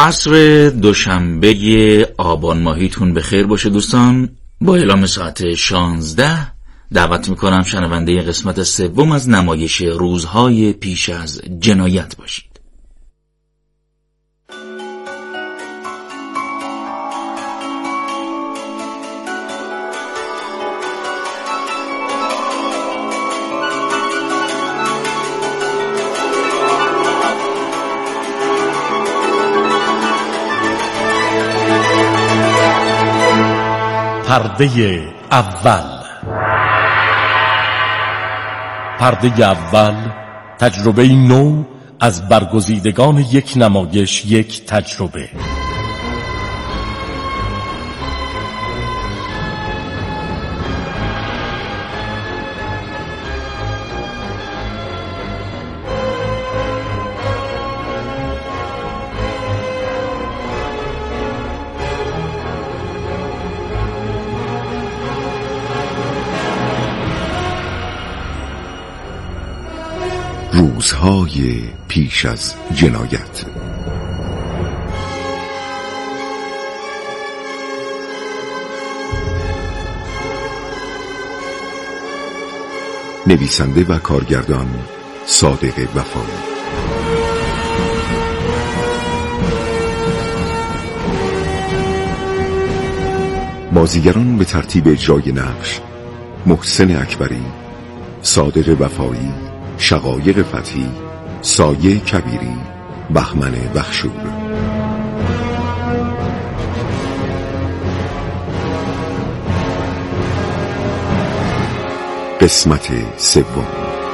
عصر دوشنبه آبان ماهیتون بخیر باشه دوستان. با اعلام ساعت 16 دعوت میکنم شنونده قسمت سوم از نمایش روزهای پیش از جنایت باشید. پرده اول تجربه نو از برگزیدگان یک نمایش، یک تجربه. روزهای پیش از جنایت. نویسنده و کارگردان صادق وفایی. بازیگران به ترتیب اجرای نقش: محسن اکبری، صادق وفایی، شقایق فتحی، سایه کبیری، بهمن بخشور. قسمت سوم.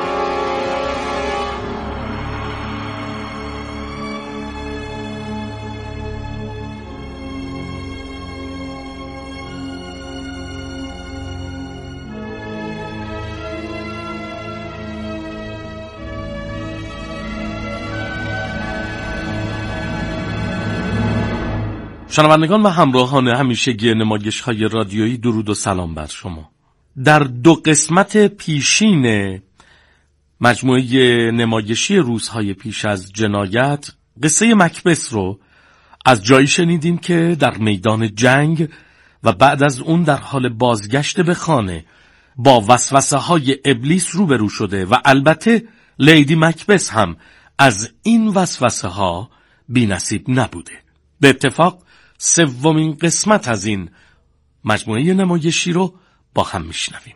شنوندگان و همراهان همیشگی نمایش‌های رادیویی، درود و سلام بر شما. در 2 قسمت پیشین مجموعه نمایشی روزهای پیش از جنایت، قصه مکبث رو از جایی شنیدیم که در میدان جنگ و بعد از اون در حال بازگشت به خانه با وسوسه‌های ابلیس روبرو شده و البته لیدی مکبث هم از این وسوسه‌ها بی‌نصیب نبوده. به اتفاق 3مین قسمت از این مجموعه نمایشی رو با هم میشنویم.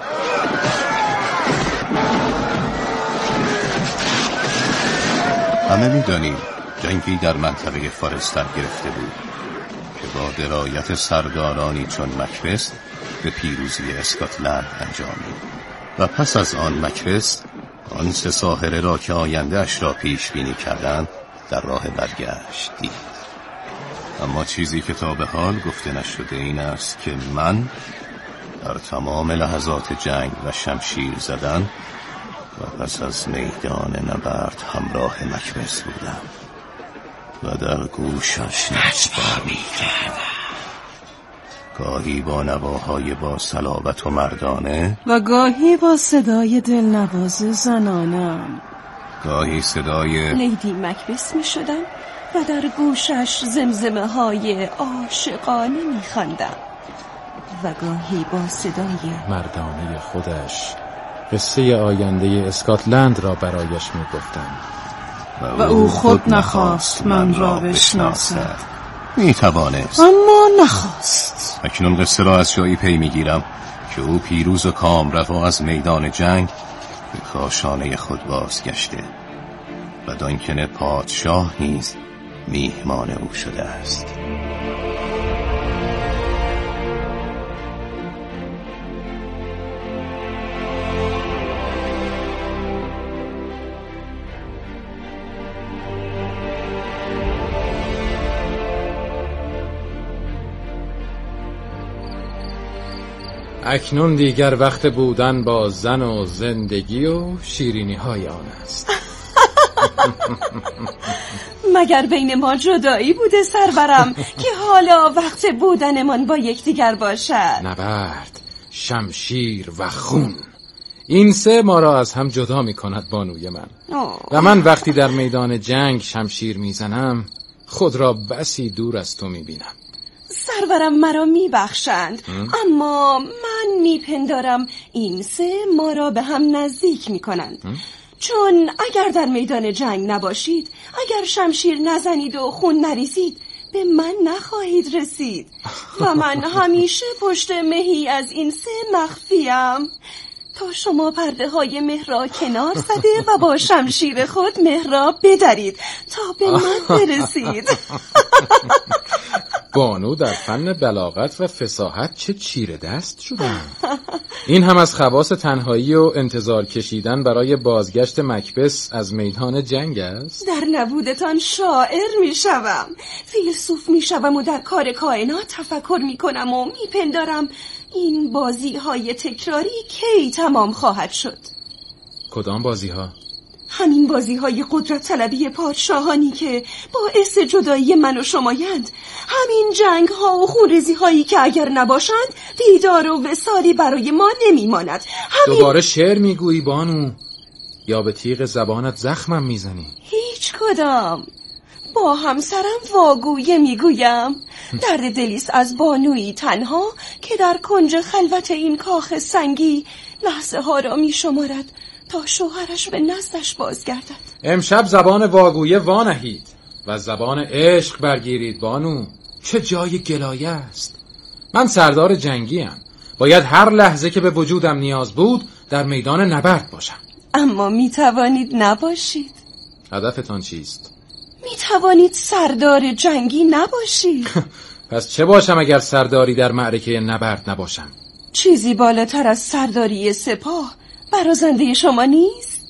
همه میدانیم جنگی در منطقه فارستر گرفته بود که با درایت سردارانی چون مکبث به پیروزی اسکاتلند انجامید و پس از آن مکبث آن 3 ساحره را که آینده اش را پیش بینی کردند در راه برگشت دید. اما چیزی که تا به حال گفته نشده این است که من در تمام لحظات جنگ و شمشیر زدن و پس از میدان نبرد همراه مکبث بودم و در گوشش نسبار می‌کردم، گاهی با نواهای با صلابت و مردانه و گاهی با صدای دلنواز زنانم. گاهی صدای لیدی مکبث می‌شدم و در گوشش زمزمه های عاشقانه می‌خواندم و گاهی با صدای مردانه خودش قصه آینده اسکاتلند را برایش می‌گفتم و او خود نخواست من را بشناسد. می‌توانست اما نخواست. اکنون قصه را از جایی پی می‌گیرم که او پیروز و کامروا از میدان جنگ به کاشانه خود بازگشته و دانکن پادشاه نیز میهمان او شده است. اکنون دیگر وقت بودن با زن و زندگی و شیرینی های آن است. مگر بین ما جدایی بوده سرورم که حالا وقت بودنمان با یکدیگر باشد؟ نبرد، شمشیر و خون، این 3 ما را از هم جدا می کند بانوی من. و من وقتی در میدان جنگ شمشیر می زنم خود را بسی دور از تو میبینم. سرورم مرا میبخشند، اما من میپندارم این سه ما را به هم نزدیک میکنند. چون اگر در میدان جنگ نباشید، اگر شمشیر نزنید و خون نریزید، به من نخواهید رسید و من همیشه پشت مهی از این سه مخفیم تا شما پرده های مه را کنار زده و با شمشیر خود مه را بدرید تا به من برسید. بانو در فن بلاغت و فصاحت چه چیره دست شدن. این هم از خواص تنهایی و انتظار کشیدن برای بازگشت مکبث از میدان جنگ است. در نبودتان شاعر میشوم، فیلسوف میشوم و در کار کائنات تفکر میکنم و میپندارم این بازی های تکراری کی تمام خواهد شد. کدام بازی ها؟ همین بازی های قدرت طلبی پادشاهانی که باعث جدایی من و شمایند، همین جنگ ها و خونریزی هایی که اگر نباشند دیدار و وصالی برای ما نمیماند. دوباره شعر میگویی بانو؟ یا به تیغ زبانت زخمم میزنی؟ هیچ کدام. با همسرم واگویه میگویم. درد دلیست از بانویی تنها که در کنج خلوت این کاخ سنگی لحظه ها را میشمارد تا شوهرش به نزدش بازگردد. امشب زبان واگویه وانهید و زبان عشق برگیرید بانو. چه جای گلایه است. من سردار جنگیم، باید هر لحظه که به وجودم نیاز بود در میدان نبرد باشم. اما میتوانید نباشید. هدفتان چیست؟ میتوانید سردار جنگی نباشید. پس چه باشم اگر سرداری در معرکه نبرد نباشم؟ چیزی بالاتر از سرداری سپاه برازنده شما نیست؟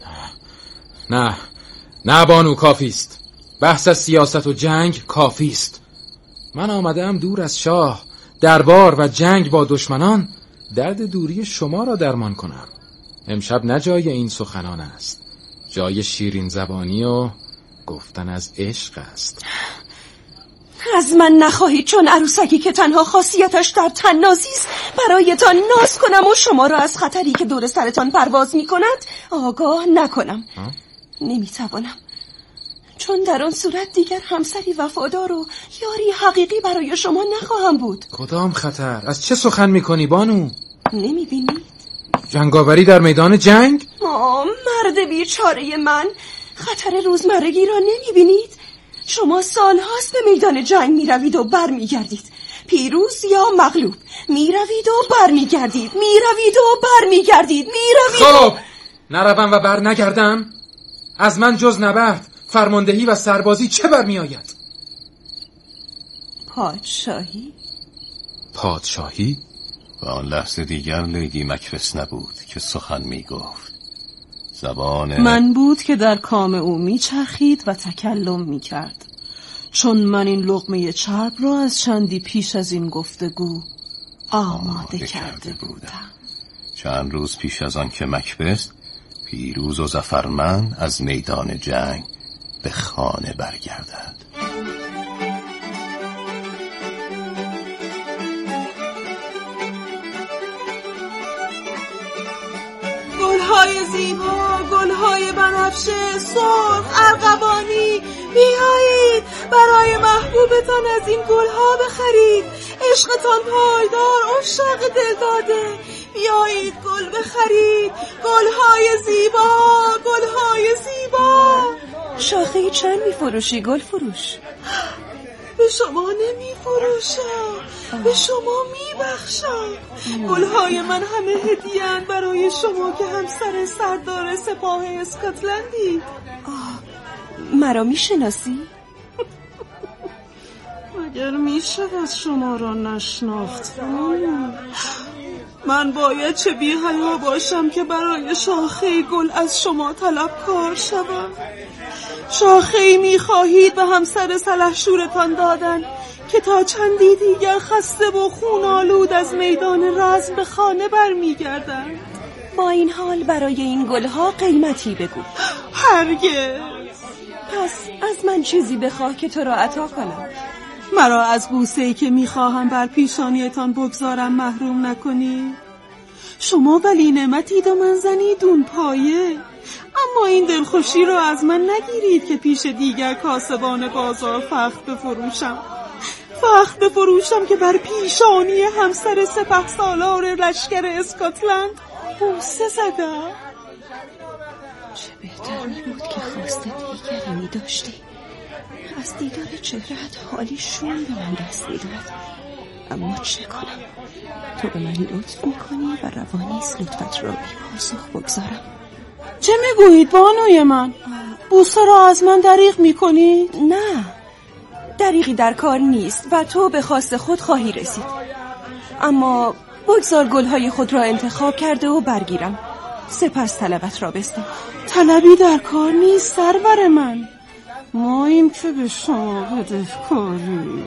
نه بانو، کافیست. بحث از سیاست و جنگ کافیست. من آمدم دور از شاه، دربار و جنگ با دشمنان درد دوری شما را درمان کنم. امشب نه جای این سخنان است، جای شیرین زبانی و گفتن از عشق است. از من نخواهید چون عروسکی که تنها خاصیتش در تن‌نازی است برایتان ناز کنم و شما را از خطری که دور سرتان پرواز می کند آگاه نکنم. نمیتوانم، چون در آن صورت دیگر همسری وفادار و یاری حقیقی برای شما نخواهم بود. کدام خطر؟ از چه سخن میکنی بانو؟ نمیبینید؟ جنگاوری در میدان جنگ؟ مرد بیچاره من، خطر روزمرگی را نمیبینید؟ شما سالهاست به میدان جنگ میروید و بر میگردید، پیروز یا مغلوب، میروید و بر میگردید، میروید و بر میگردید، میروید. خب نروم و بر نگردم؟ از من جز نبرد، فرماندهی و سربازی چه برمی آید؟ پادشاهی؟ و آن لحظه دیگر لیدی مکبث نبود که سخن می گفت. زبان من بود که در کام او می چرخید و تکلم می کرد، چون من این لقمه چرب را از چندی پیش از این گفتگو آماده کرده بودم. چند روز پیش از آن که مکبث پیروز و ظفرمند از میدان جنگ به خانه برگردد. گلهای زیبا، گلهای بنفشه، سرخ، ارغوانی، بیایید برای محبوبتان از این گلها بخرید. عشقتان پایدار، عشاق دلداده، بیایید گل بخرید. گلهای زیبا، گلهای زیبا. شاخه چند میفروشی گل فروش؟ به شما نمی فروشم، به شما می بخشم. گلهای من همه هدیه‌اند برای شما که همسر سردار سپاه اسکاتلندی. مرا می شناسی؟ مگر می شود شما را نشناختم؟ من باید چه بی حیا باشم که برای شاخه گل از شما طلبکار شوم. شاخه‌ای می‌خواهید به همسر سلحشورتان دادن که تا چندی دیگر خسته و خون‌آلود از میدان رزم به خانه برمیگردند. با این حال برای این گلها قیمتی بگو. هرگز. پس از من چیزی بخواه که تو را عطا کنم. مرا از بوسه‌ای که می‌خواهم بر پیشانیتان بگذارم محروم نکنی. شما ولی نعمتید و من زنی دون پایه، اما این دلخوشی رو از من نگیرید که پیش دیگر کاسبان بازار فخت بفروشم که بر پیشانی همسر سپهسالار لشکر اسکاتلند بوسه زدم. چه بهتر می بود که خواست دیگری می داشتی. از دیدار چهرهت حالی شوم به من دست می داد. اما چه کنم؟ تو به من لطف می کنی و روانیست لطفت را بی پاسخ بگذارم. چه می گویید بانوی من؟ بوسه را از من دریغ می کنی؟ نه، دریغی در کار نیست و تو به خواست خود خواهی رسید. اما بگذار گلهای خود را انتخاب کرده و برگیرم، سپس طلبت را بستم. طلبی در کار نیست سرور من، ماییم که به شما بدهکاریم.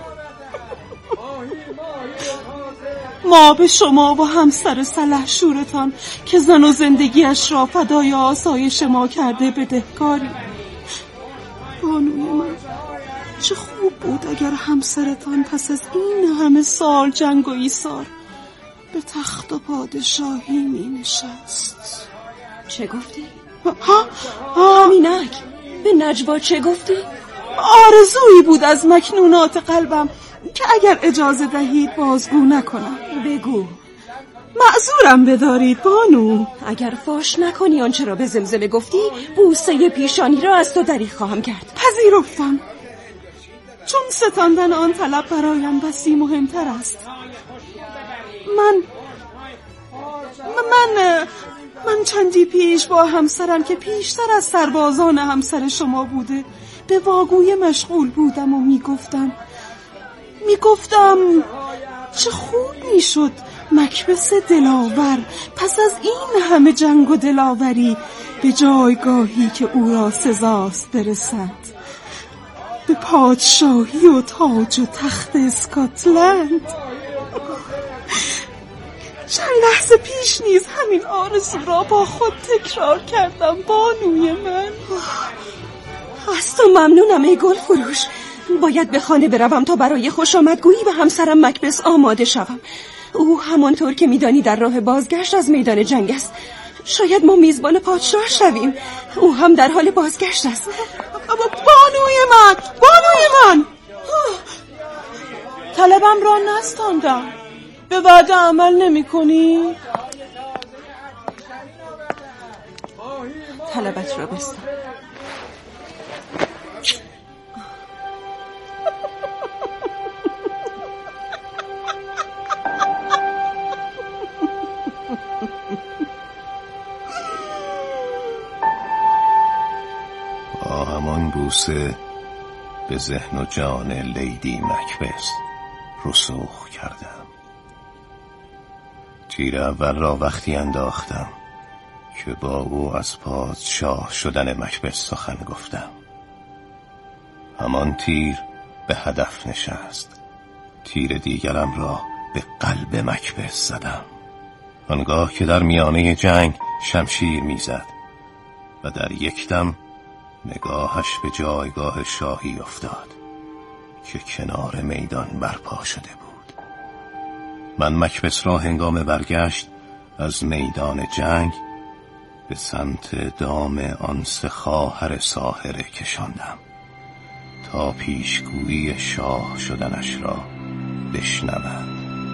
ما به شما و همسر سلحشورتان که زن و زندگیش را فدای آسایش ما کرده بدهکاریم. بانوی من، چه خوب بود اگر همسرتان پس از این همه سال جنگ و ایثار به تخت و پادشاهی می نشست. چه گفتی؟ همینک به نجوا چه گفتی؟ آرزویی بود از مکنونات قلبم که اگر اجازه دهید بازگو نکنم. بگو. معذورم بدارید بانو. اگر فاش نکنی آنچه را به زمزمه گفتی، بوسه پیشانی را از تو دریغ خواهم کرد. پذیرفتم، چون ستاندن آن طلب برایم بسی مهمتر است. من چندی پیش با همسرم که پیشتر از سربازان همسر شما بوده به واگوی مشغول بودم و میگفتم چه خوب میشد مکبس دلاور پس از این همه جنگ و دلاوری به جایگاهی که او را سزاست برسد، به پادشاهی و تاج و تخت اسکاتلند. چند لحظه پیش نیز همین آرزو را با خود تکرار کردم بانوی من. از تو ممنونم ای گل فروش. باید به خانه بروم تا برای خوش آمدگویی به همسرم مکبس آماده شوم. او همانطور که میدانی در راه بازگشت از میدان جنگ است. شاید ما میزبان پادشاه شویم. او هم در حال بازگشت است. بانوی من طلبم را نستاندم. به وعده عمل نمی کنی؟ طلبت را بستم. با همان بوسه به ذهن و جان لیدی مکبس رسوخ کردم. تیر اول را وقتی انداختم که با او از پادشاه شدن مکبس سخن گفتم. همان تیر به هدف نشست. تیر دیگرم را به قلب مکبس زدم. آنگاه که در میانه جنگ شمشیر میزد و در یک دم نگاهش به جایگاه شاهی افتاد که کنار میدان برپا شده بود. من مکبس را هنگام برگشت از میدان جنگ به سمت دام آن سه خواهر ساحره کشاندم تا پیشگویی شاه شدنش را بشنوم.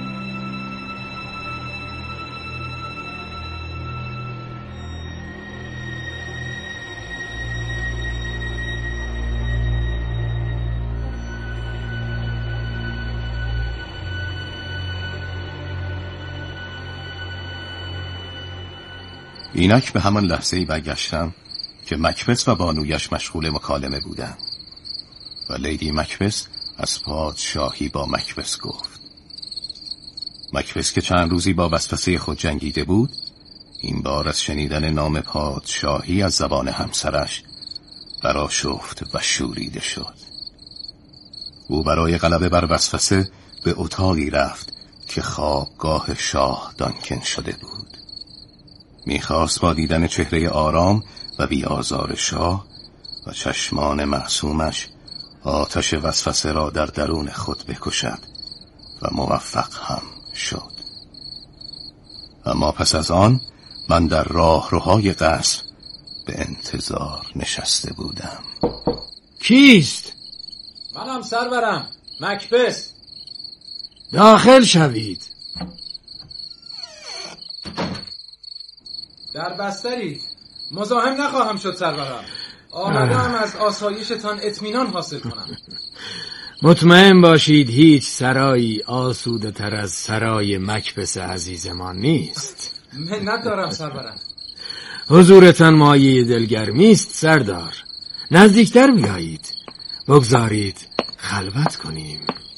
اینک به همان لحظه‌ای برگشتم که مکبس و بانویش مشغول مکالمه بودند و لیدی مکبس از پادشاهی با مکبس گفت. مکبس که چند روزی با وسوسه خود جنگیده بود، این بار از شنیدن نام پادشاهی از زبان همسرش برآشفت و شوریده شد. او برای غلبه بر وسوسه به اتاقی رفت که خوابگاه شاه دانکن شده بود. میخواست با دیدن چهره آرام و بی آزار شاه و چشمان معصومش آتش وسوسه را در درون خود بکشد و موفق هم شد. اما پس از آن من در راهروهای قصر به انتظار نشسته بودم. کیست؟ منم سرورم، مکبث. داخل شوید. در بسترید. مزاحم نخواهم شد سرورم. آمدم از آسایشتان اطمینان حاصل کنم. مطمئن باشید هیچ سرایی آسوده تر از سرای مکبث عزیزمان نیست. منت دارم سرورم. حضورتان مایه دلگرمی است سردار. نزدیکتر بیایید. بگذارید خلوت کنیم.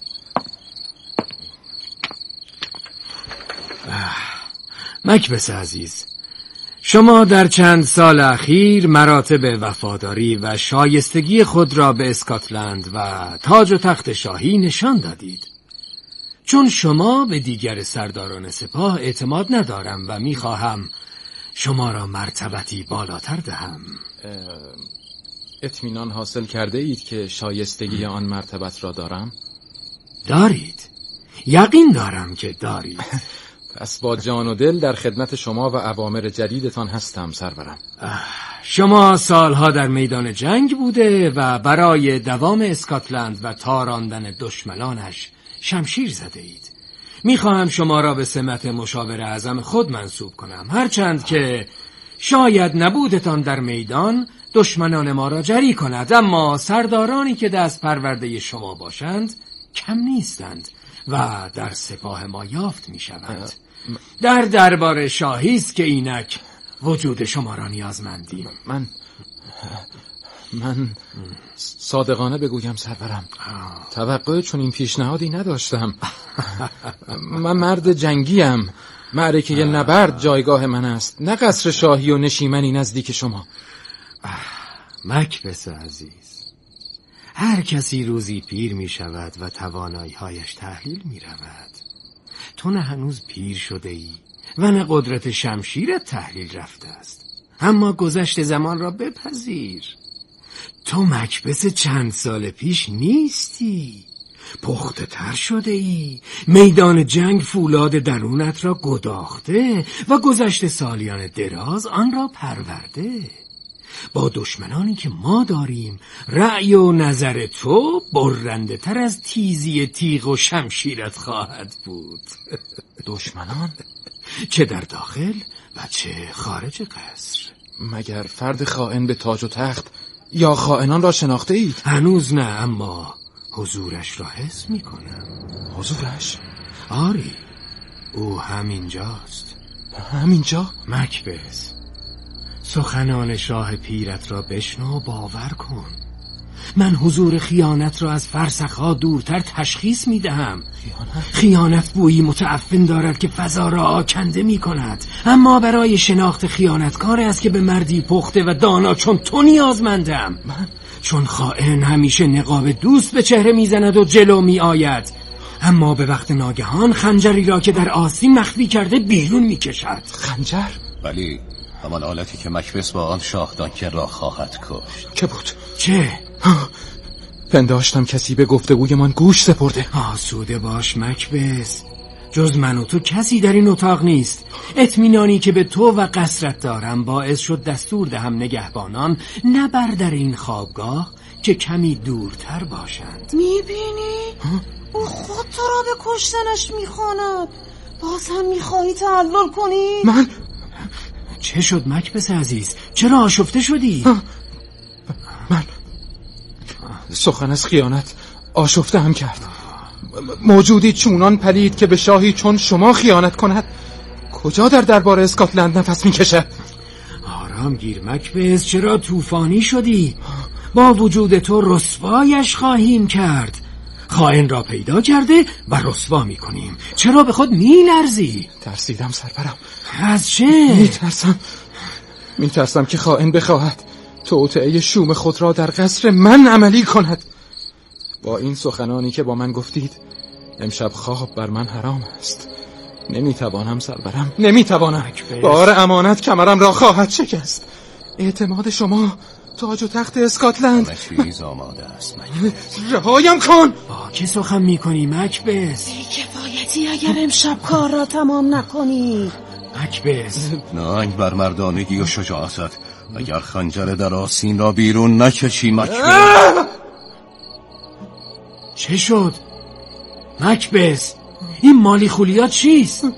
مکبث عزیز، شما در چند سال اخیر مراتب وفاداری و شایستگی خود را به اسکاتلند و تاج و تخت شاهی نشان دادید. چون شما به دیگر سرداران سپاه اعتماد ندارم و میخواهم شما را مرتبتی بالاتر دهم. اطمینان حاصل کرده اید که شایستگی آن مرتبت را دارم؟ دارید. یقین دارم که دارید. پس با جان و دل در خدمت شما و اوامر جدیدتان هستم سرورم. شما سالها در میدان جنگ بوده و برای دوام اسکاتلند و تاراندن دشمنانش شمشیر زده اید. میخواهم شما را به سمت مشاور اعظم خود منصوب کنم، هرچند که شاید نبودتان در میدان دشمنان ما را جری کند، اما سردارانی که دست پرورده شما باشند کم نیستند و در سپاه ما یافت می شوند. در دربار شاهی است که اینک وجود شما را نیازمندیم. من صادقانه بگویم سرورم، توقع چون این پیشنهادی نداشتم. من مرد جنگیم. معرکه نبرد جایگاه من است، نه قصر شاهی و نشیمنی نزدیک شما. مکبث عزیز، هر کسی روزی پیر می شود و توانایی‌هایش تحلیل می رود. تو نه هنوز پیر شده ای و نه قدرت شمشیرت تحلیل رفته است، اما گذشت زمان را بپذیر. تو مکبث چند سال پیش نیستی، پخته تر شده ای. میدان جنگ فولاد درونت را گداخته و گذشت سالیان دراز آن را پرورده. با دشمنانی که ما داریم رأی و نظر تو برنده تر از تیزی تیغ و شمشیرت خواهد بود. دشمنان؟ چه در داخل و چه خارج قصر. مگر فرد خائن به تاج و تخت یا خائنان را شناخته اید؟ هنوز نه، اما حضورش را حس می کنم. حضورش؟ آری، او همینجاست. همینجا؟ مکبث، سخنان شاه پیرت را بشنو و باور کن. من حضور خیانت را از فرسخها دورتر تشخیص می دهم. خیانت بویی متعفن دارد که فضا را آکنده می کند، اما برای شناخت خیانتکار است که به مردی پخته و دانا چون تو نیازمندم. چون خائن همیشه نقاب دوست به چهره می زند و جلو می آید، اما به وقت ناگهان خنجری را که در آستین مخفی کرده بیرون می کشد. خنجر؟ ولی همان آلتی که مکبث با آن شاهدان که را خواهد کشت. که بود؟ چه؟ پنداشتم کسی به گفتگوی من گوش سپرده. آسوده باش مکبث، جز من و تو کسی در این اتاق نیست. اطمینانی که به تو و قصرت دارم باعث شد دستور دهم نگهبانان نبر در این خوابگاه که کمی دورتر باشند. میبینی؟ او خود تو را به کشتنش میخواند. باز هم میخواهی تعلل کنی؟ من؟ چه شد مکبث عزیز؟ چرا آشفته شدی؟ من سخن از خیانت آشفته هم کرد. موجودی چونان پلید که به شاهی چون شما خیانت کند کجا در دربار اسکاتلند نفس میکشد؟ آرام گیر مکبث، چرا طوفانی شدی؟ با وجود تو رسوایش خواهیم کرد. خائن را پیدا کرده و رسوا میکنیم. چرا به خود میلرزی؟ ترسیدم سرورم. از چه؟ میترسم که خائن بخواهد توطئه شوم خود را در قصر من عملی کند. با این سخنانی که با من گفتید امشب خواب بر من حرام است. نمیتوانم سرورم، نمیتوانم. بار امانت کمرم را خواهد شکست. اعتماد شما تاج و تخت اسکاتلند. همه چیز آماده است. رهایم کن. با که سخن میکنی مکبث؟ بی‌کفایتی اگر امشب کار را تمام نکنی. مکبث، ننگ بر مردانگی و شجاعتت. اگر خنجر در آستین را بیرون نکشی مکبث. چه شد؟ مکبث، این مالی خولیات چیست؟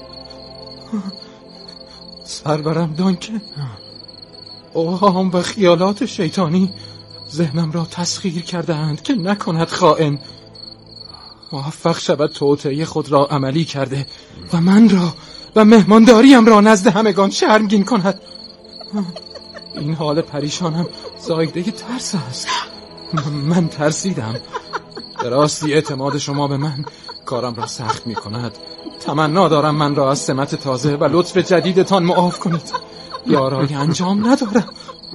سرورم دانکن، اوهام و خیالات شیطانی ذهنم را تسخیر کردند که نکند خائن. موفق شود توطئه خود را عملی کرده و من را و مهمانداریم را نزد همگان شرمگین کند. این حال پریشانم زایده ترس است. من ترسیدم. به راستی اعتماد شما به من کارم را سخت می کند. تمنا دارم من را از سمت تازه و لطف جدیدتان معاف کنید. یارای انجام ندارم.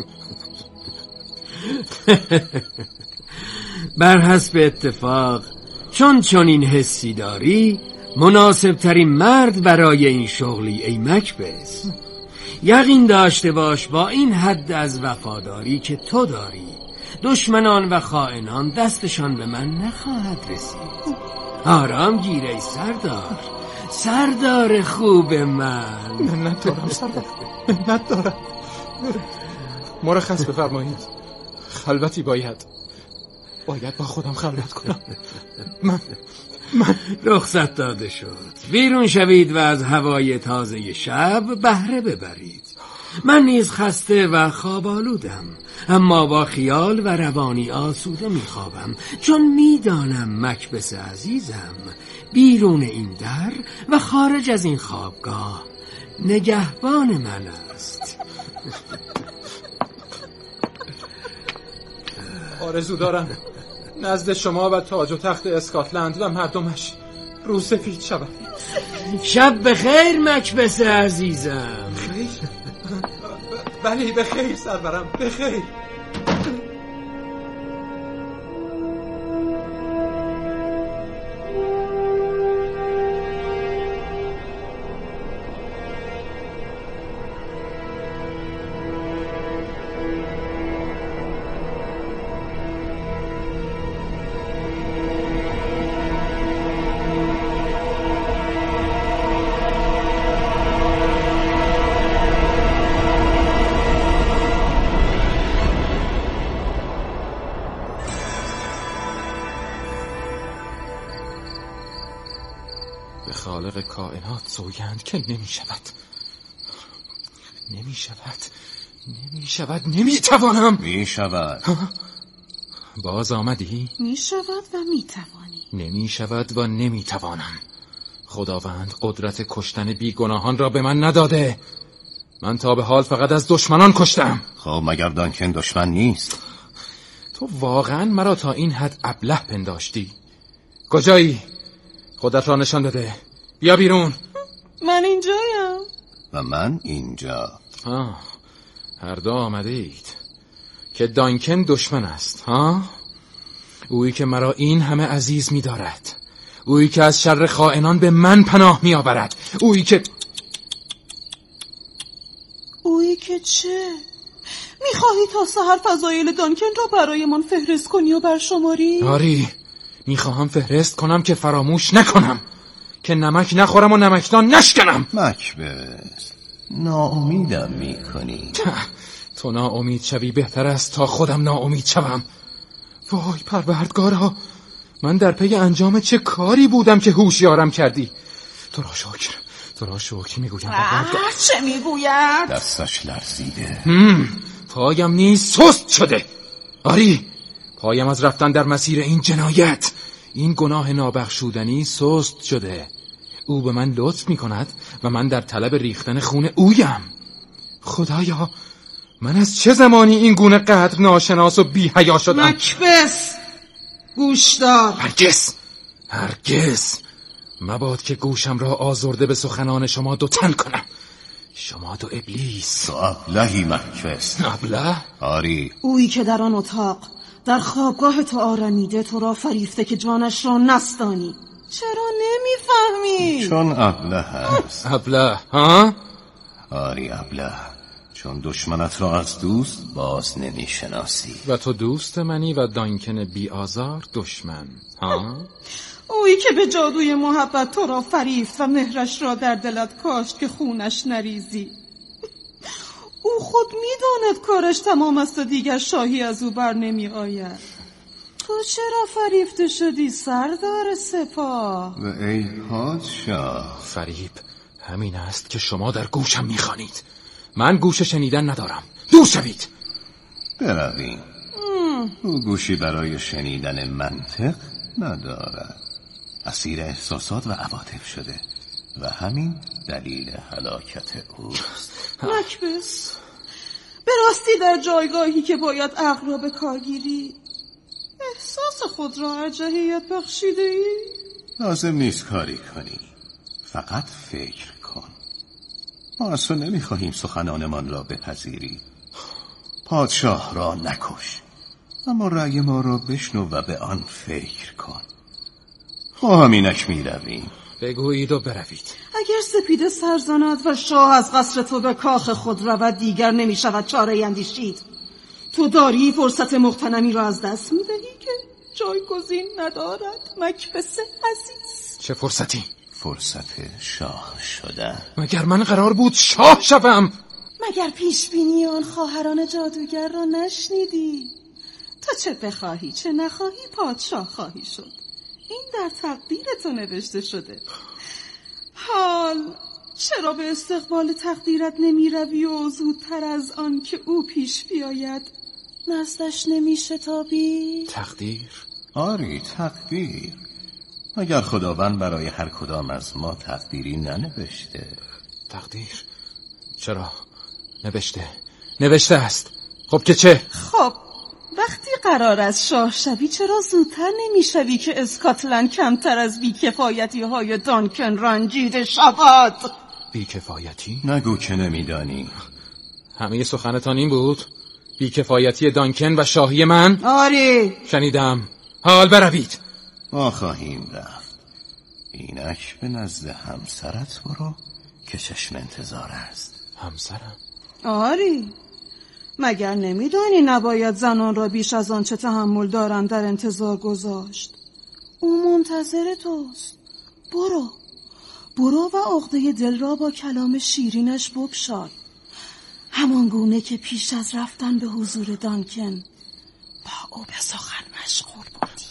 بر حسب اتفاق، چون این حسی داری، مناسب ترین مرد برای این شغلی ای مکبث. یقین داشته باش با این حد از وفاداری که تو داری، دشمنان و خائنان دستشان به من نخواهد رسید. آرام گیر ای سردار، سردار خوب من. منت دارم سردار، منت دارم. مرخص بفرمایید. خلوتی باید با خودم خلوت کنم. من رخصت داده شد. بیرون شوید و از هوای تازه شب بهره ببرید. من نیز خسته و خواب آلودم، اما با خیال و روانی آسوده میخوابم، چون میدانم مکبث عزیزم بیرون این در و خارج از این خوابگاه نگهبان من است. آرزو دارم نزد شما و تاج و تخت اسکاتلند و مردمش روسفید شود. شب بخیر مکبث عزیزم. خیر؟ بله بخیر سرورم، بخیر. خالق کائنات سوگند که نمیتوانم. میشود. باز آمدی؟ میشود و میتوانی. نمیشود و نمیتوانم. خداوند قدرت کشتن بیگناهان را به من نداده. من تا به حال فقط از دشمنان کشتم. خب مگر دانکن دشمن نیست؟ تو واقعا مرا تا این حد ابله پنداشتی؟ کجایی؟ خودت را نشان بده. بیا بیرون. من اینجایم. و من اینجا. هر دو آمده اید که دانکن دشمن است. اویی که مرا این همه عزیز می دارد، اویی که از شر خائنان به من پناه می آورد، اویی که چه؟ میخواهی تا سحر فضایل دانکن را برایمان فهرست کنی و برشماری؟ آری، میخواهم فهرست کنم که فراموش نکنم، که نمک نخورم و نمکدان نشکنم. مکبث، ناامیدم میکنی. تو ناامید شوی بهتر است تا خودم ناامید شوم. وای پروردگارا، من در پی انجام چه کاری بودم که هوشیارم کردی. تو را شکر میگویم. چه میگوید؟ دستش لرزیده. پایم نیز سست شده. آری، پایم از رفتن در مسیر این جنایت، این گناه نابخشودنی سست شده. او به من لطف میکند و من در طلب ریختن خون اویم. خدایا، من از چه زمانی این گونه قدر ناشناس و بی حیا شدم؟ مکبث، گوش دار. هرگز مباد که گوشم را آزرده به سخنان شما دو تن کنم. شما دو ابلیس. تو ابلهی مکبث. ابله؟ آری. اویی که در آن اتاق در خوابگاه تو آرمیده تو را فریفته که جانش را نستانی. چرا نمیفهمی؟ چون ابله هست. ابله؟ ها؟ آری ابله، چون دشمنت را از دوست باز نمیشناسی. و تو دوست منی و دانکن بی آزار دشمن. ها؟ اویی که به جادوی محبت تو را فریفت و مهرش را در دلت کاشت که خونش نریزی. او خود میداند کارش تمام است و دیگر شاهی از او بر نمی آید. تو چرا فریفته شدی سردار سپاه؟ و ای پادشاه، فریب همین است که شما در گوشم میخوانید. من گوش شنیدن ندارم، دور شوید. برویم. او گوشی برای شنیدن منطق ندارد، اسیر احساسات و عواطف شده و همین دلیل هلاکت اوست. مکبس، به راستی در جایگاهی که باید عقل را به کار گیری احساس خود را ارجحیت بخشیده ای؟ لازم نیست کاری کنی، فقط فکر کن. ما از تو نمیخواهیم سخنانمان را بپذیری. پادشاه را نکش، اما رأی ما را بشنو و به آن فکر کن. ما همینک میرویم. بگویید و بروید. اگر سپیده سر زند و شاه از قصر تو به کاخ خود رود دیگر نمی شود چاره اندیشید. تو داری فرصت مغتنمی را از دست می دهی که جایگزین ندارد مکبس عزیز. چه فرصتی؟ فرصت شاه شدن. مگر من قرار بود شاه شوم؟ مگر پیش بینی آن خواهران جادوگر را نشنیدی؟ تو چه بخواهی چه نخواهی پادشاه خواهی شد. این در تقدیر تو نوشته شده. حال چرا به استقبال تقدیرت نمی روی و زودتر از آن که او پیش بیاید نزدش نمی شتابی؟ تقدیر؟ آری تقدیر. مگر خداوند برای هر کدام از ما تقدیری ننوشته؟ تقدیر؟ چرا؟ نوشته است. خب که چه؟ خب وقتی قرار از شاه شوی چرا زودتر نمی شوی که اسکاتلند کمتر از بیکفایتی های دانکن رنجیده شود؟ بیکفایتی؟ نگو که نمیدانی. همه سخنتان این بود؟ بیکفایتی دانکن و شاهی من؟ آری شنیدم. حال بروید. ما خواهیم رفت. اینک به نزد همسرت برو که چشم انتظار است. همسرم؟ آری مگر نمیدانی نباید زنان را بیش از آنچه تحمل دارند در انتظار گذاشت؟ او منتظر توست. برو و عقده دل را با کلام شیرینش بگشای، همان گونه که پیش از رفتن به حضور دانکن با او به سخن مشغول بودی.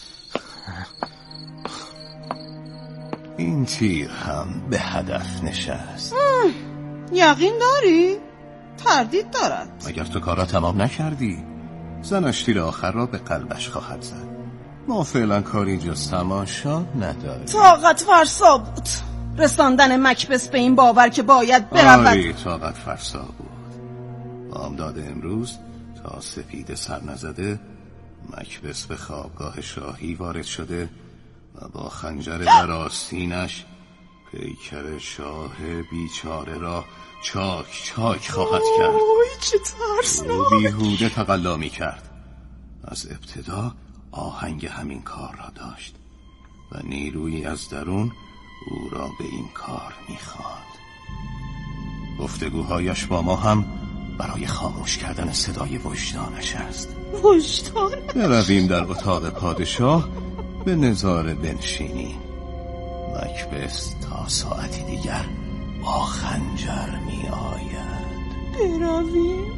این تیر هم به هدف نشست. یقین داری؟ تردید دارد. اگر تو کار را تمام نکردی زنش تیر آخر را به قلبش خواهد زد. ما فعلا کاری جز تماشا نداریم. طاقت فرسا بود رساندن مکبس به این باور که باید برود. آری طاقت فرسا بود. بامداد امروز تا سپیده سر نزده مکبس به خوابگاه شاهی وارد شده و با خنجر در آستینش پیکر شاه بیچاره را چاک خواهد کرد. اوی چه ترسناک. او بیهوده تقلا می کرد. از ابتدا آهنگ همین کار را داشت و نیرویی از درون او را به این کار می خواند. گفتگوهایش با ما هم برای خاموش کردن صدای وجدانش است. وجدان؟ برویم در اتاق پادشاه به نظاره بنشینیم. مکبس تا ساعتی دیگر با خنجر می آید. برویم.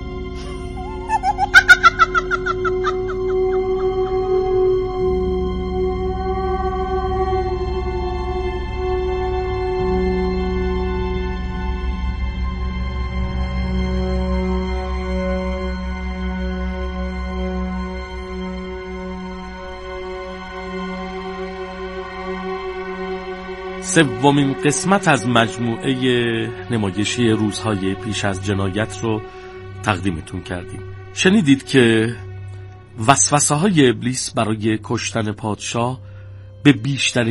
سومین قسمت از مجموعه نمایشی روزهای پیش از جنایت رو تقدیمتون کردیم. شنیدید که وسوسه های ابلیس برای کشتن پادشاه به بیشترین